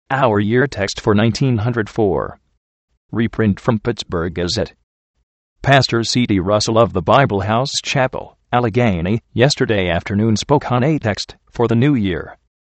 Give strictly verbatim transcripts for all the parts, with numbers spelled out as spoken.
Our year text for nineteen oh four. Reprint from Pittsburgh Gazette. Pastor C D Russell of the Bible House Chapel, Allegheny, yesterday afternoon spoke on a text for the new year.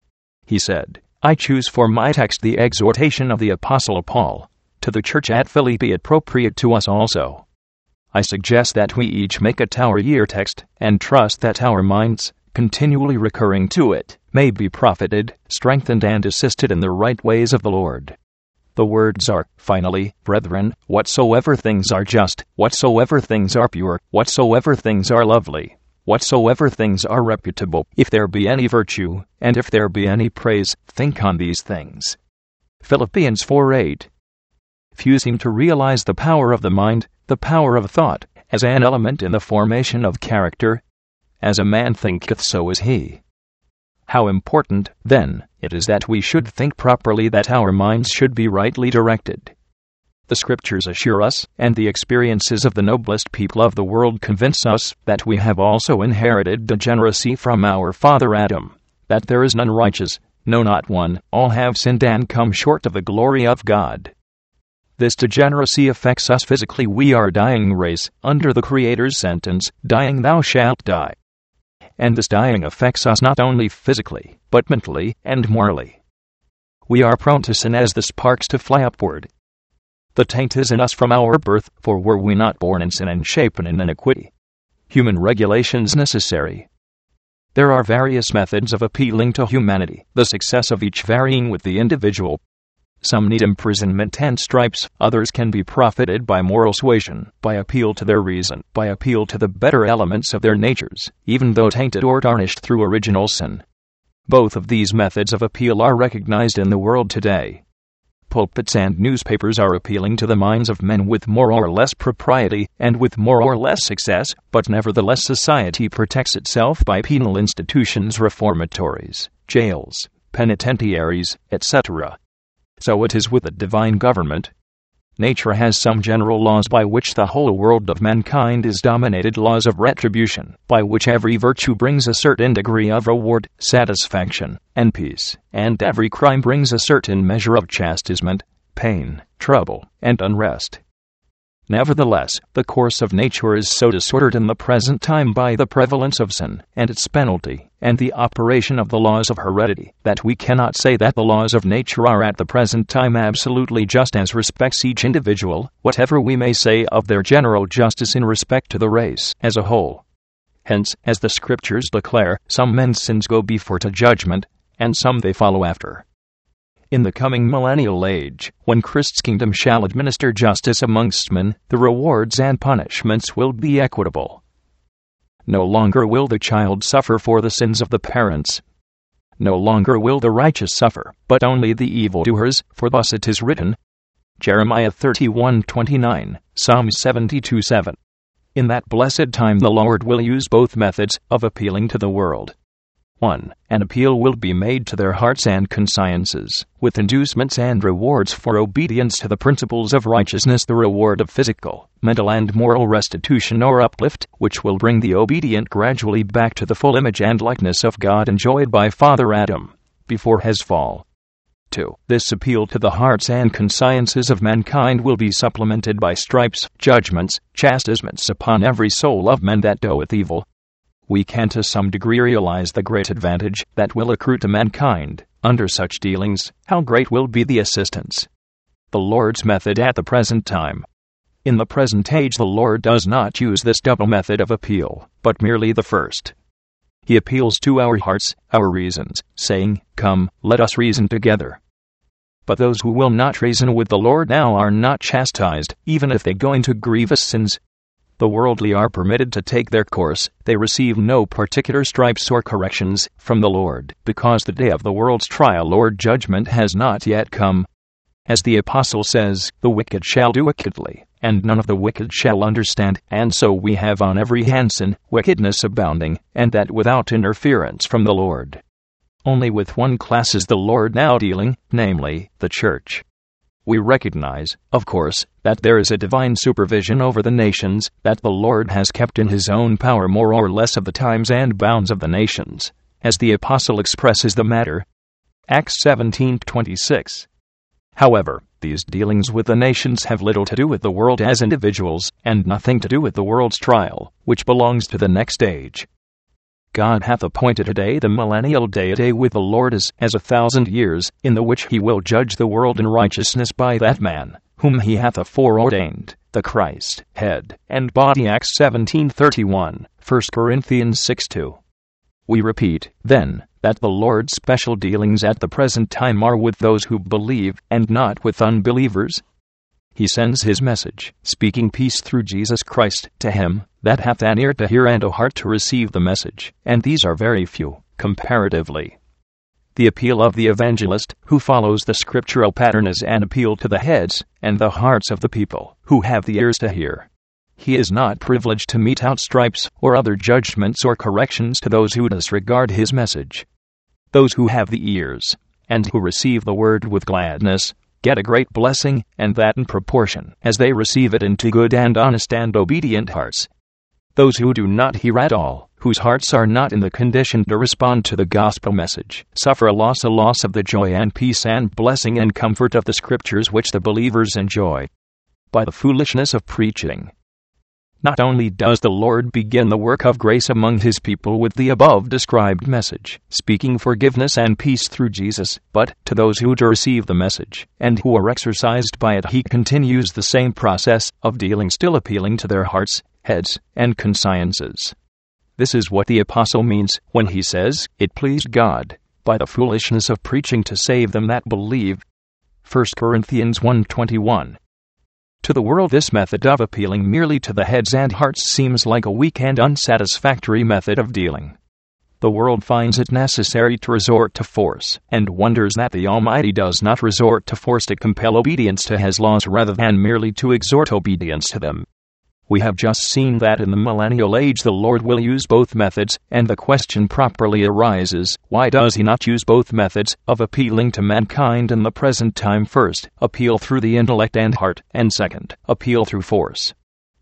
He said, "I choose for my text the exhortation of the Apostle Paul to the church at Philippi, appropriate to us also. I suggest that we each make it our year text and trust that our minds, continually recurring to it, may be profited, strengthened, and assisted in the right ways of the Lord. The words are, finally, brethren, whatsoever things are just, whatsoever things are pure, whatsoever things are lovely, whatsoever things are reputable, if there be any virtue, and if there be any praise, think on these things." Philippians four eight. Few seem to realize the power of the mind, the power of thought, as an element in the formation of character. As a man thinketh, so is he. How important, then, it is that we should think properly, that our minds should be rightly directed. The Scriptures assure us, and the experiences of the noblest people of the world convince us, that we have also inherited degeneracy from our father Adam, that there is none righteous, no, not one, all have sinned and come short of the glory of God. This degeneracy affects us physically. We are a dying race, under the Creator's sentence, "Dying thou shalt die." And this dying affects us not only physically, but mentally and morally. We are prone to sin as the sparks to fly upward. The taint is in us from our birth, for were we not born in sin and shapen in iniquity? Human regulations necessary. There are various methods of appealing to humanity, the success of each varying with the individual. Some need imprisonment and stripes, others can be profited by moral suasion, by appeal to their reason, by appeal to the better elements of their natures, even though tainted or tarnished through original sin. Both of these methods of appeal are recognized in the world today. Pulpits and newspapers are appealing to the minds of men with more or less propriety, and with more or less success, but nevertheless society protects itself by penal institutions, reformatories, jails, penitentiaries, et cetera. So it is with the divine government. Nature has some general laws by which the whole world of mankind is dominated, laws of retribution, by which every virtue brings a certain degree of reward, satisfaction, and peace, and every crime brings a certain measure of chastisement, pain, trouble, and unrest. Nevertheless, the course of nature is so disordered in the present time by the prevalence of sin, and its penalty, and the operation of the laws of heredity, that we cannot say that the laws of nature are at the present time absolutely just as respects each individual, whatever we may say of their general justice in respect to the race as a whole. Hence, as the Scriptures declare, some men's sins go before to judgment, and some they follow after. In the coming millennial age, when Christ's kingdom shall administer justice amongst men, the rewards and punishments will be equitable. No longer will the child suffer for the sins of the parents. No longer will the righteous suffer, but only the evildoers, for thus it is written. Jeremiah thirty-one twenty-nine, Psalm seventy-two seven. In that blessed time the Lord will use both methods of appealing to the world. one. An appeal will be made to their hearts and consciences, with inducements and rewards for obedience to the principles of righteousness, the reward of physical, mental, and moral restitution or uplift, which will bring the obedient gradually back to the full image and likeness of God enjoyed by Father Adam before his fall. two. This appeal to the hearts and consciences of mankind will be supplemented by stripes, judgments, chastisements upon every soul of men that doeth evil. We can to some degree realize the great advantage that will accrue to mankind under such dealings. How great will be the assistance! The Lord's method at the present time. In the present age the Lord does not use this double method of appeal, but merely the first. He appeals to our hearts, our reasons, saying, "Come, let us reason together." But those who will not reason with the Lord now are not chastised, even if they go into grievous sins. The worldly are permitted to take their course, they receive no particular stripes or corrections from the Lord, because the day of the world's trial or judgment has not yet come. As the Apostle says, "The wicked shall do wickedly, and none of the wicked shall understand," and so we have on every hand sin, wickedness abounding, and that without interference from the Lord. Only with one class is the Lord now dealing, namely, the church. We recognize, of course, that there is a divine supervision over the nations, that the Lord has kept in his own power more or less of the times and bounds of the nations, as the Apostle expresses the matter. Acts seventeen twenty-six. However, these dealings with the nations have little to do with the world as individuals, and nothing to do with the world's trial, which belongs to the next age. God hath appointed a day, the millennial day, a day with the Lord is as a thousand years, in the which he will judge the world in righteousness by that man, whom he hath aforeordained, the Christ, head, and body. Acts seventeen thirty-one, First Corinthians six two. We repeat, then, that the Lord's special dealings at the present time are with those who believe, and not with unbelievers. He sends his message, speaking peace through Jesus Christ, to him that hath an ear to hear and a heart to receive the message, and these are very few, comparatively. The appeal of the evangelist, who follows the scriptural pattern, is an appeal to the heads and the hearts of the people, who have the ears to hear. He is not privileged to mete out stripes or other judgments or corrections to those who disregard his message. Those who have the ears, and who receive the word with gladness, get a great blessing, and that in proportion as they receive it into good and honest and obedient hearts. Those who do not hear at all, whose hearts are not in the condition to respond to the gospel message, suffer a loss, a loss of the joy and peace and blessing and comfort of the scriptures which the believers enjoy by the foolishness of preaching. Not only does the Lord begin the work of grace among his people with the above-described message, speaking forgiveness and peace through Jesus, but to those who do receive the message, and who are exercised by it, he continues the same process of dealing, still appealing to their hearts, heads, and consciences. This is what the apostle means when he says, "It pleased God, by the foolishness of preaching, to save them that believe." First Corinthians one twenty-one. To the world, this method of appealing merely to the heads and hearts seems like a weak and unsatisfactory method of dealing. The world finds it necessary to resort to force, and wonders that the Almighty does not resort to force to compel obedience to his laws rather than merely to exhort obedience to them. We have just seen that in the millennial age the Lord will use both methods, and the question properly arises, why does he not use both methods of appealing to mankind in the present time? First, appeal through the intellect and heart, and second, appeal through force.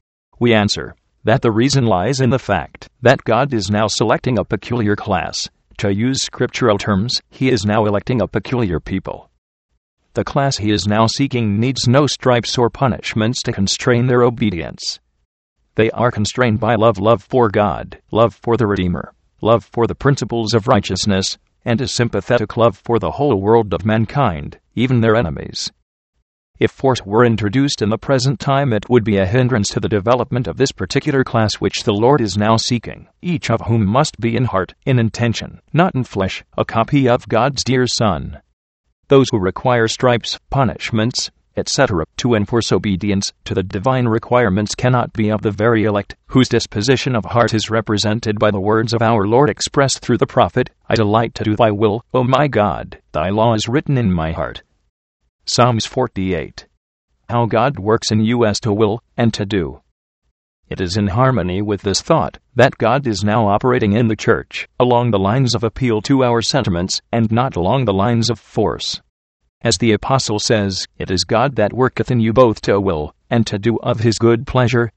We answer that the reason lies in the fact that God is now selecting a peculiar class. To use scriptural terms, he is now electing a peculiar people. The class he is now seeking needs no stripes or punishments to constrain their obedience. They are constrained by love, love for God, love for the Redeemer, love for the principles of righteousness, and a sympathetic love for the whole world of mankind, even their enemies. If force were introduced in the present time, it would be a hindrance to the development of this particular class which the Lord is now seeking, each of whom must be in heart, in intention, not in flesh, a copy of God's dear Son. Those who require stripes, punishments, et cetera, to enforce obedience to the divine requirements cannot be of the very elect, whose disposition of heart is represented by the words of our Lord expressed through the prophet, "I delight to do thy will, O my God, thy law is written in my heart." Psalms forty-eight. How God works in you as to will and to do. It is in harmony with this thought that God is now operating in the church along the lines of appeal to our sentiments and not along the lines of force. As the apostle says, "It is God that worketh in you both to will and to do of his good pleasure."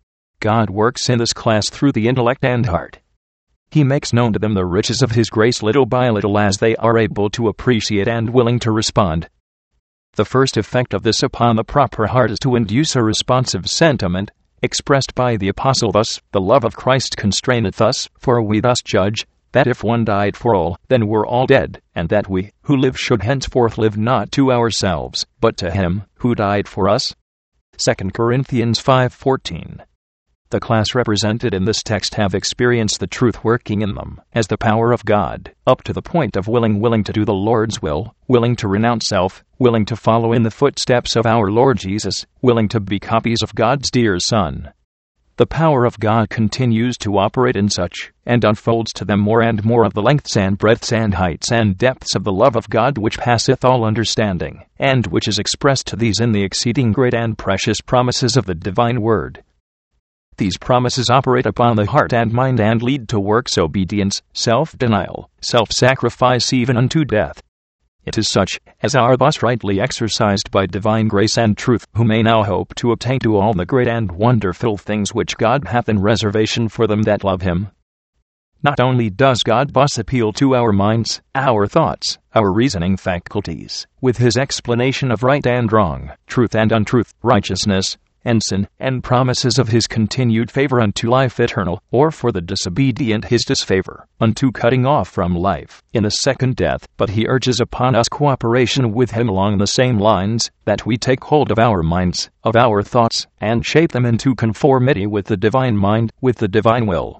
God works in this class through the intellect and heart. He makes known to them the riches of his grace little by little as they are able to appreciate and willing to respond. The first effect of this upon the proper heart is to induce a responsive sentiment, expressed by the apostle thus, "The love of Christ constraineth us, for we thus judge, that if one died for all, then we're all dead, and that we, who live, should henceforth live not to ourselves, but to him, who died for us." Second Corinthians five fourteen. The class represented in this text have experienced the truth working in them, as the power of God, up to the point of willing willing to do the Lord's will, willing to renounce self, willing to follow in the footsteps of our Lord Jesus, willing to be copies of God's dear Son. The power of God continues to operate in such, and unfolds to them more and more of the lengths and breadths and heights and depths of the love of God which passeth all understanding, and which is expressed to these in the exceeding great and precious promises of the divine word. These promises operate upon the heart and mind and lead to works, obedience, self-denial, self-sacrifice, even unto death. It is such as are thus rightly exercised by divine grace and truth, who may now hope to obtain to all the great and wonderful things which God hath in reservation for them that love him. Not only does God thus appeal to our minds, our thoughts, our reasoning faculties, with his explanation of right and wrong, truth and untruth, righteousness and sin, and promises of his continued favor unto life eternal, or for the disobedient his disfavor, unto cutting off from life in the second death, but he urges upon us cooperation with him along the same lines, that we take hold of our minds, of our thoughts, and shape them into conformity with the divine mind, with the divine will.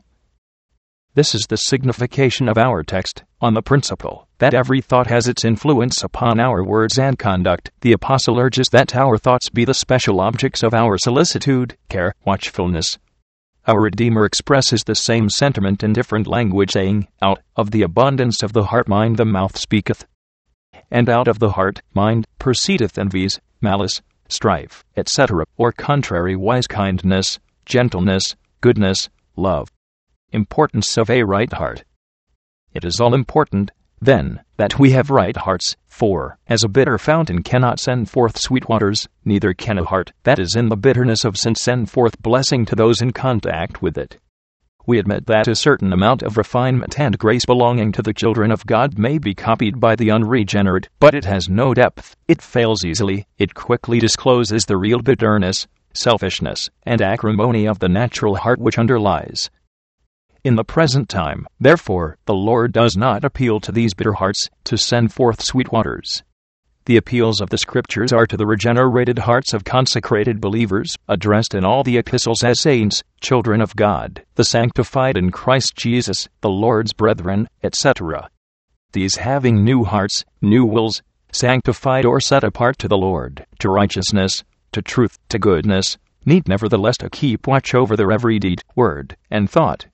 This is the signification of our text. On the principle that every thought has its influence upon our words and conduct, the apostle urges that our thoughts be the special objects of our solicitude, care, watchfulness. Our Redeemer expresses the same sentiment in different language, saying, "Out of the abundance of the heart mind the mouth speaketh. And out of the heart, mind, proceedeth envies, malice, strife, et cetera, or contrariwise kindness, gentleness, goodness, love." Importance of a right heart. It is all important, then, that we have right hearts, for, as a bitter fountain cannot send forth sweet waters, neither can a heart that is in the bitterness of sin send forth blessing to those in contact with it. We admit that a certain amount of refinement and grace belonging to the children of God may be copied by the unregenerate, but it has no depth, it fails easily, it quickly discloses the real bitterness, selfishness, and acrimony of the natural heart which underlies. In the present time, therefore, the Lord does not appeal to these bitter hearts to send forth sweet waters. The appeals of the Scriptures are to the regenerated hearts of consecrated believers, addressed in all the epistles as saints, children of God, the sanctified in Christ Jesus, the Lord's brethren, et cetera. These having new hearts, new wills, sanctified or set apart to the Lord, to righteousness, to truth, to goodness, need nevertheless to keep watch over their every deed, word, and thought.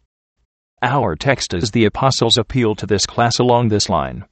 Our text is the apostle's appeal to this class along this line.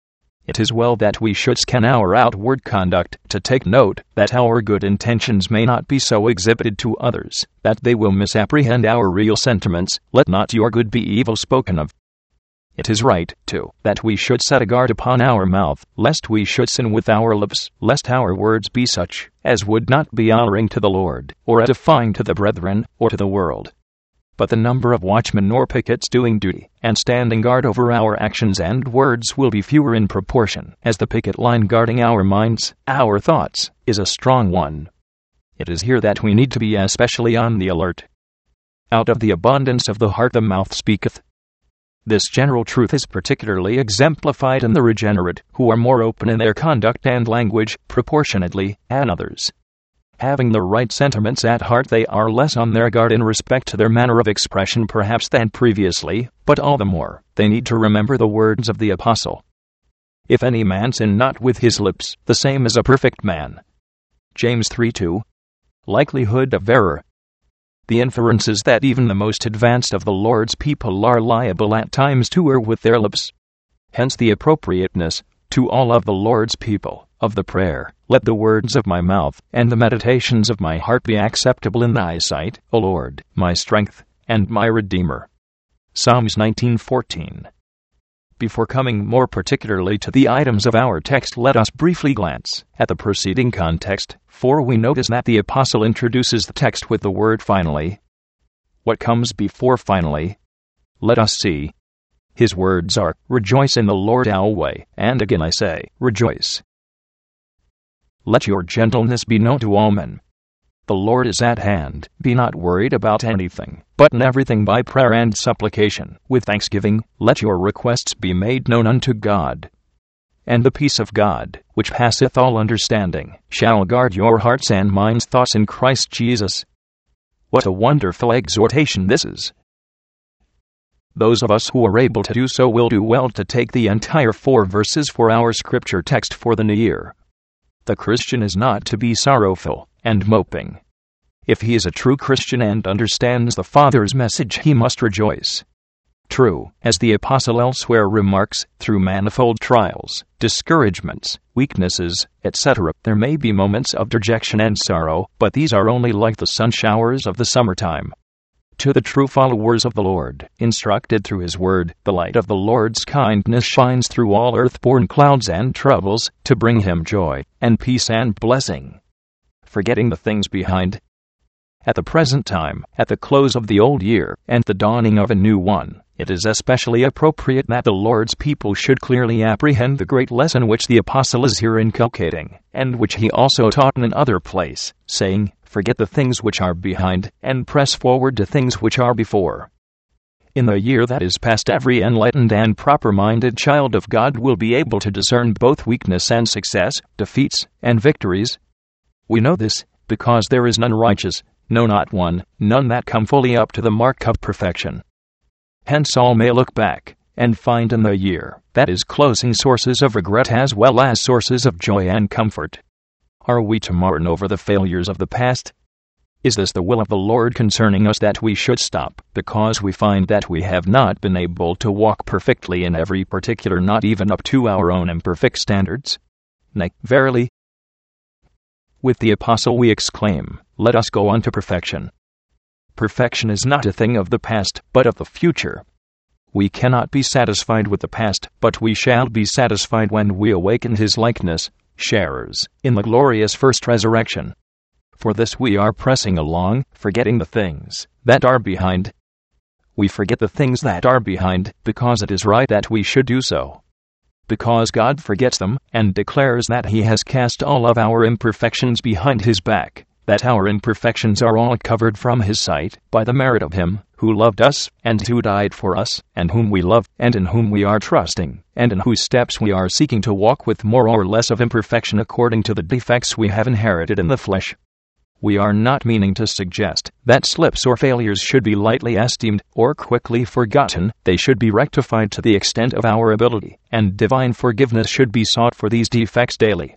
It is well that we should scan our outward conduct, to take note that our good intentions may not be so exhibited to others, that they will misapprehend our real sentiments. Let not your good be evil spoken of. It is right, too, that we should set a guard upon our mouth, lest we should sin with our lips, lest our words be such as would not be honoring to the Lord, or edifying to the brethren, or to the world. But the number of watchmen or pickets doing duty and standing guard over our actions and words will be fewer in proportion as the picket line guarding our minds, our thoughts, is a strong one. It is here that we need to be especially on the alert. Out of the abundance of the heart the mouth speaketh. This general truth is particularly exemplified in the regenerate, who are more open in their conduct and language, proportionately, than others. Having the right sentiments at heart, they are less on their guard in respect to their manner of expression perhaps than previously, but all the more, they need to remember the words of the apostle. If any man sin not with his lips, the same is a perfect man. James three two. Likelihood of error. The inference is that even the most advanced of the Lord's people are liable at times to err with their lips. Hence the appropriateness, to all of the Lord's people, of the prayer, "Let the words of my mouth and the meditations of my heart be acceptable in thy sight, O Lord, my strength and my Redeemer." Psalms nineteen fourteen. Before coming more particularly to the items of our text, let us briefly glance at the preceding context, for we notice that the apostle introduces the text with the word finally. What comes before finally? Let us see. His words are, "Rejoice in the Lord always, and again I say, rejoice. Let your gentleness be known to all men. The Lord is at hand. Be not worried about anything, but in everything by prayer and supplication, with thanksgiving, let your requests be made known unto God. And the peace of God, which passeth all understanding, shall guard your hearts and minds thoughts in Christ Jesus." What a wonderful exhortation this is! Those of us who are able to do so will do well to take the entire four verses for our scripture text for the new year. The Christian is not to be sorrowful and moping. If he is a true Christian and understands the Father's message, he must rejoice. True, as the apostle elsewhere remarks, through manifold trials, discouragements, weaknesses, et cetera, there may be moments of dejection and sorrow, but these are only like the sun showers of the summertime. To the true followers of the Lord, instructed through His Word, the light of the Lord's kindness shines through all earth-born clouds and troubles, to bring him joy, and peace and blessing. Forgetting the things behind. At the present time, at the close of the old year, and the dawning of a new one, It is especially appropriate that the Lord's people should clearly apprehend the great lesson which the apostle is here inculcating, and which he also taught in another place, saying, "Forget the things which are behind, and press forward to things which are before." In the year that is past, every enlightened and proper-minded child of God will be able to discern both weakness and success, defeats and victories. We know this, because there is none righteous, no, not one, none that come fully up to the mark of perfection. Hence all may look back, and find in the year that is closing sources of regret as well as sources of joy and comfort. Are we to mourn over the failures of the past? Is this the will of the Lord concerning us, that we should stop, because we find that we have not been able to walk perfectly in every particular, not even up to our own imperfect standards? Nay, verily. With the apostle we exclaim, "Let us go on to perfection." Perfection is not a thing of the past, but of the future. We cannot be satisfied with the past, but we shall be satisfied when we awaken his likeness, sharers in the glorious first resurrection. For this we are pressing along, forgetting the things that are behind. We forget the things that are behind, because it is right that we should do so. Because God forgets them, and declares that he has cast all of our imperfections behind his back, that our imperfections are all covered from his sight, by the merit of him who loved us, and who died for us, and whom we love, and in whom we are trusting, and in whose steps we are seeking to walk with more or less of imperfection according to the defects we have inherited in the flesh. We are not meaning to suggest that slips or failures should be lightly esteemed or quickly forgotten. They should be rectified to the extent of our ability, and divine forgiveness should be sought for these defects daily.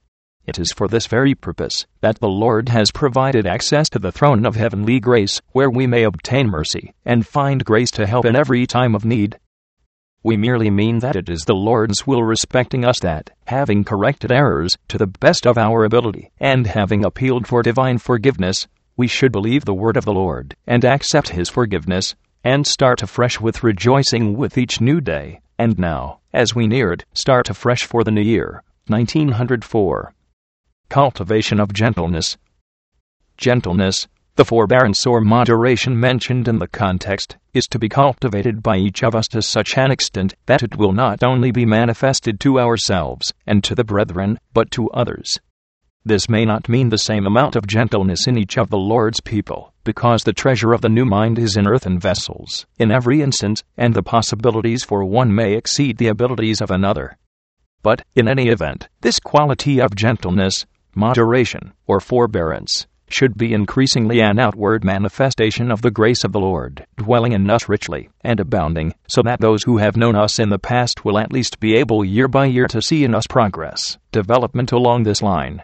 It is for this very purpose that the Lord has provided access to the throne of heavenly grace, where we may obtain mercy and find grace to help in every time of need. We merely mean that it is the Lord's will respecting us that, having corrected errors to the best of our ability, and having appealed for divine forgiveness, we should believe the word of the Lord, and accept his forgiveness, and start afresh with rejoicing with each new day, and now, as we near it, start afresh for the new year, nineteen oh four. Cultivation of gentleness. Gentleness, the forbearance or moderation mentioned in the context, is to be cultivated by each of us to such an extent that it will not only be manifested to ourselves and to the brethren, but to others. This may not mean the same amount of gentleness in each of the Lord's people, because the treasure of the new mind is in earthen vessels, in every instance, and the possibilities for one may exceed the abilities of another. But, in any event, this quality of gentleness, moderation, or forbearance, should be increasingly an outward manifestation of the grace of the Lord, dwelling in us richly and abounding, so that those who have known us in the past will at least be able year by year to see in us progress, development along this line.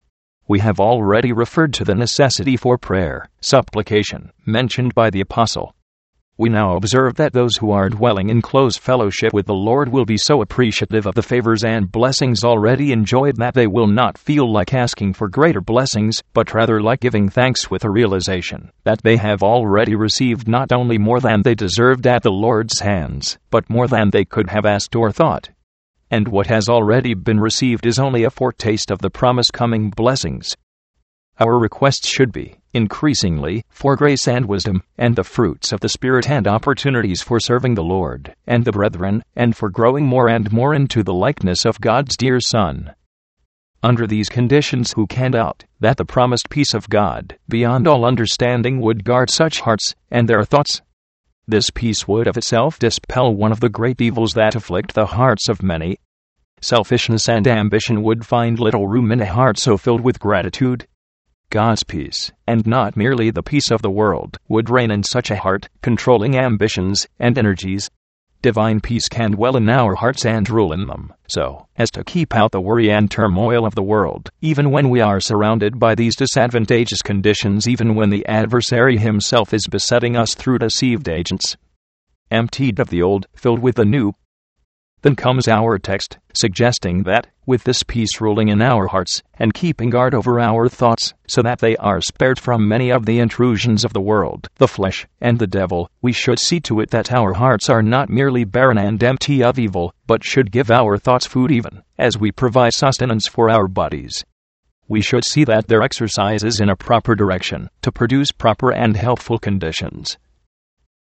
We have already referred to the necessity for prayer, supplication, mentioned by the apostle. We now observe that those who are dwelling in close fellowship with the Lord will be so appreciative of the favors and blessings already enjoyed that they will not feel like asking for greater blessings, but rather like giving thanks with a realization that they have already received not only more than they deserved at the Lord's hands, but more than they could have asked or thought. And what has already been received is only a foretaste of the promised coming blessings. Our requests should be, increasingly, for grace and wisdom, and the fruits of the Spirit and opportunities for serving the Lord and the brethren, and for growing more and more into the likeness of God's dear Son. Under these conditions, who can doubt that the promised peace of God, beyond all understanding, would guard such hearts and their thoughts? This peace would of itself dispel one of the great evils that afflict the hearts of many. Selfishness and ambition would find little room in a heart so filled with gratitude. God's peace, and not merely the peace of the world, would reign in such a heart, controlling ambitions and energies. Divine peace can dwell in our hearts and rule in them, so as to keep out the worry and turmoil of the world, even when we are surrounded by these disadvantageous conditions, even when the adversary himself is besetting us through deceived agents. Emptied of the old, filled with the new. Then comes our text, suggesting that, with this peace ruling in our hearts, and keeping guard over our thoughts, so that they are spared from many of the intrusions of the world, the flesh, and the devil, we should see to it that our hearts are not merely barren and empty of evil, but should give our thoughts food even, as we provide sustenance for our bodies. We should see that their exercise is in a proper direction, to produce proper and helpful conditions.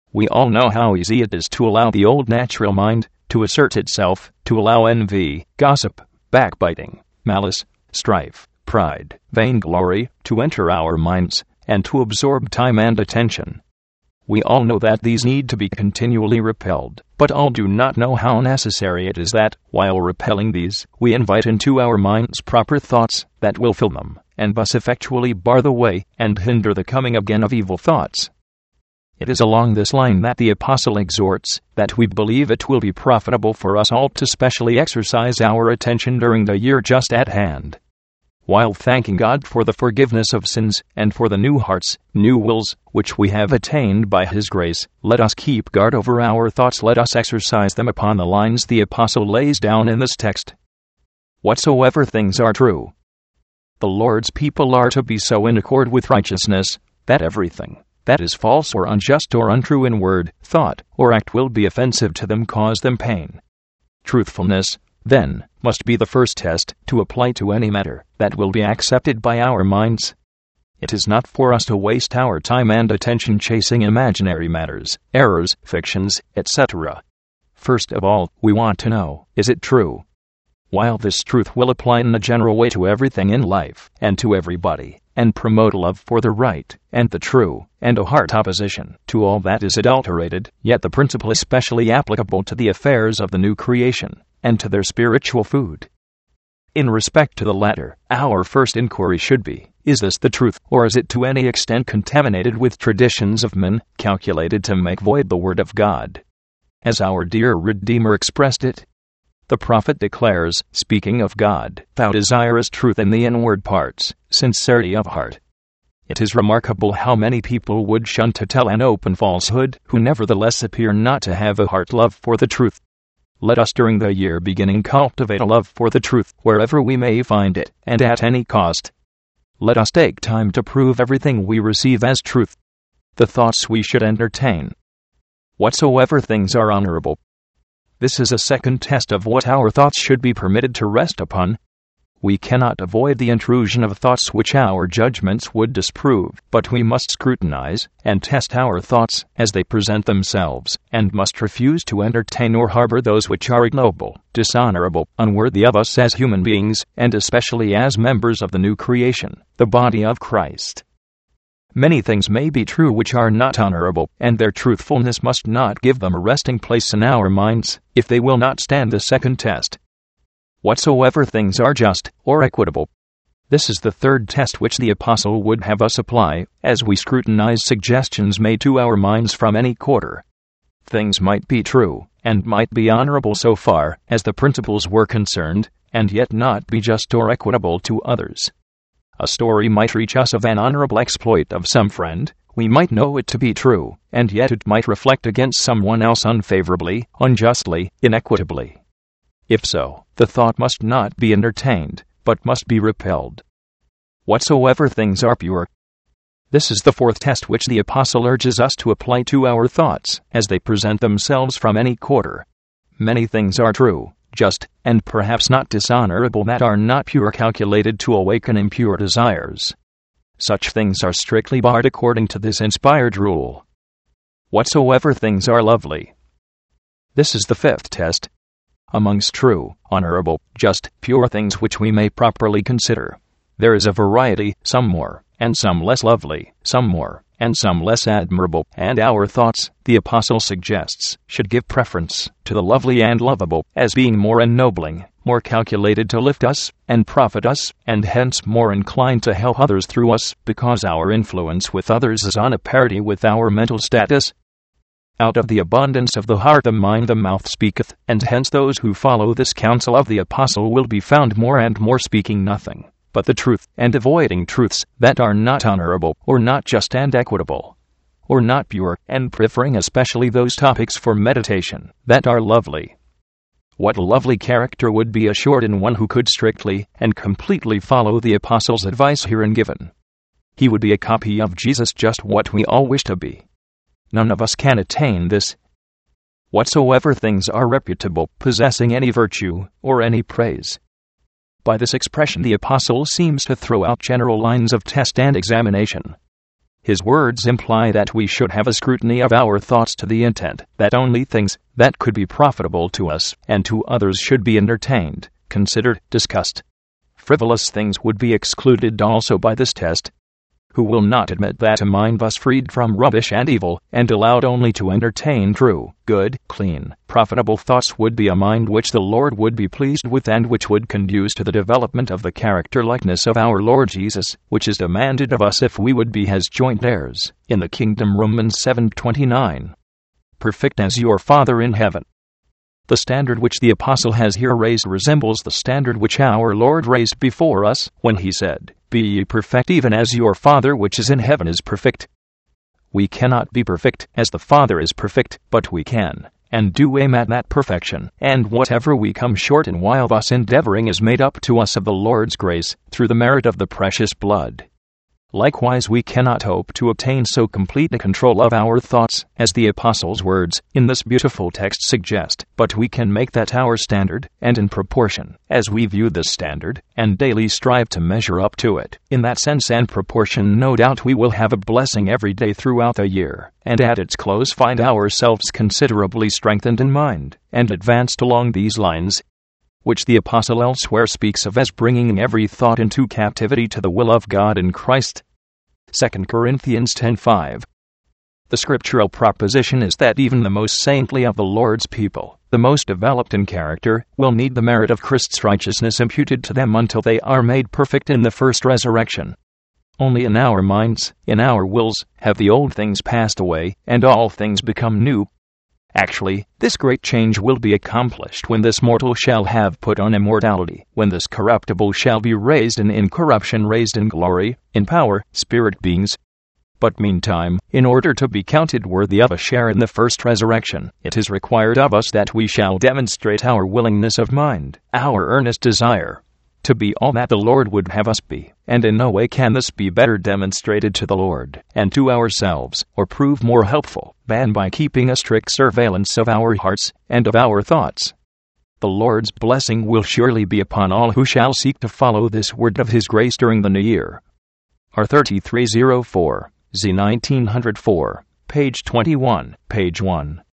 We all know how easy it is to allow the old natural mind to assert itself, to allow envy, gossip, backbiting, malice, strife, pride, vainglory to enter our minds, and to absorb time and attention. We all know that these need to be continually repelled, but all do not know how necessary it is that, while repelling these, we invite into our minds proper thoughts that will fill them, and thus effectually bar the way and hinder the coming again of evil thoughts. It is along this line that the Apostle exhorts that we believe it will be profitable for us all to specially exercise our attention during the year just at hand. While thanking God for the forgiveness of sins and for the new hearts, new wills, which we have attained by His grace, let us keep guard over our thoughts. Let us exercise them upon the lines the Apostle lays down in this text. Whatsoever things are true. The Lord's people are to be so in accord with righteousness that everything that is false or unjust or untrue in word, thought, or act will be offensive to them, cause them pain. Truthfulness, then, must be the first test to apply to any matter that will be accepted by our minds. It is not for us to waste our time and attention chasing imaginary matters, errors, fictions, et cetera. First of all, we want to know, is it true? While this truth will apply in a general way to everything in life, and to everybody, and promote love for the right, and the true, and a heart opposition to all that is adulterated, yet the principle is specially applicable to the affairs of the new creation, and to their spiritual food. In respect to the latter, our first inquiry should be, is this the truth, or is it to any extent contaminated with traditions of men, calculated to make void the word of God? As our dear Redeemer expressed it, the prophet declares, speaking of God, "Thou desirest truth in the inward parts, sincerity of heart." It is remarkable how many people would shun to tell an open falsehood, who nevertheless appear not to have a heart love for the truth. Let us during the year beginning cultivate a love for the truth, wherever we may find it, and at any cost. Let us take time to prove everything we receive as truth. The thoughts we should entertain. Whatsoever things are honorable. This is a second test of what our thoughts should be permitted to rest upon. We cannot avoid the intrusion of thoughts which our judgments would disprove, but we must scrutinize and test our thoughts as they present themselves, and must refuse to entertain or harbor those which are ignoble, dishonorable, unworthy of us as human beings, and especially as members of the new creation, the body of Christ. Many things may be true which are not honorable, and their truthfulness must not give them a resting place in our minds, if they will not stand the second test. Whatsoever things are just, or equitable. This is the third test which the Apostle would have us apply, as we scrutinize suggestions made to our minds from any quarter. Things might be true, and might be honorable so far as the principles were concerned, and yet not be just or equitable to others. A story might reach us of an honorable exploit of some friend. We might know it to be true, and yet it might reflect against someone else unfavorably, unjustly, inequitably. If so, the thought must not be entertained, but must be repelled. Whatsoever things are pure. This is the fourth test which the Apostle urges us to apply to our thoughts, as they present themselves from any quarter. Many things are true, just, and perhaps not dishonorable that are not pure, calculated to awaken impure desires. Such things are strictly barred according to this inspired rule. Whatsoever things are lovely. This is the fifth test. Amongst true, honorable, just, pure things which we may properly consider, there is a variety, some more, and some less lovely, some more, and some less admirable, and our thoughts, the Apostle suggests, should give preference to the lovely and lovable, as being more ennobling, more calculated to lift us, and profit us, and hence more inclined to help others through us, because our influence with others is on a parity with our mental status. Out of the abundance of the heart the mind the mouth speaketh, and hence those who follow this counsel of the Apostle will be found more and more speaking nothing but the truth, and avoiding truths that are not honorable, or not just and equitable, or not pure, and preferring especially those topics for meditation that are lovely. What a lovely character would be assured in one who could strictly and completely follow the Apostle's advice herein given. He would be a copy of Jesus, just what we all wish to be. None of us can attain this. Whatsoever things are reputable, possessing any virtue, or any praise. By this expression the Apostle seems to throw out general lines of test and examination. His words imply that we should have a scrutiny of our thoughts to the intent that only things that could be profitable to us and to others should be entertained, considered, discussed. Frivolous things would be excluded also by this test. Who will not admit that a mind thus freed from rubbish and evil, and allowed only to entertain true, good, clean, profitable thoughts would be a mind which the Lord would be pleased with and which would conduce to the development of the character-likeness of our Lord Jesus, which is demanded of us if we would be His joint heirs, in the kingdom. Romans seven twenty-nine. Perfect as your Father in heaven. The standard which the apostle has here raised resembles the standard which our Lord raised before us, when He said, "Be ye perfect even as your Father which is in heaven is perfect." We cannot be perfect as the Father is perfect, but we can, and do aim at that perfection, and whatever we come short in while thus endeavoring is made up to us of the Lord's grace, through the merit of the precious blood. Likewise, we cannot hope to obtain so complete a control of our thoughts as the apostle's words in this beautiful text suggest, but we can make that our standard, and in proportion as we view this standard, and daily strive to measure up to it, in that sense and proportion no doubt we will have a blessing every day throughout the year, and at its close find ourselves considerably strengthened in mind, and advanced along these lines, which the apostle elsewhere speaks of as bringing every thought into captivity to the will of God in Christ. Second Corinthians ten five. The scriptural proposition is that even the most saintly of the Lord's people, the most developed in character, will need the merit of Christ's righteousness imputed to them until they are made perfect in the first resurrection. Only in our minds, in our wills, have the old things passed away, and all things become new. Actually, this great change will be accomplished when this mortal shall have put on immortality, when this corruptible shall be raised in incorruption, raised in glory, in power, spirit beings. But meantime, in order to be counted worthy of a share in the first resurrection, it is required of us that we shall demonstrate our willingness of mind, our earnest desire to be all that the Lord would have us be, and in no way can this be better demonstrated to the Lord and to ourselves, or prove more helpful, than by keeping a strict surveillance of our hearts and of our thoughts. The Lord's blessing will surely be upon all who shall seek to follow this word of His grace during the new year. R thirty-three oh four, Z nineteen oh four, page twenty-one, page one.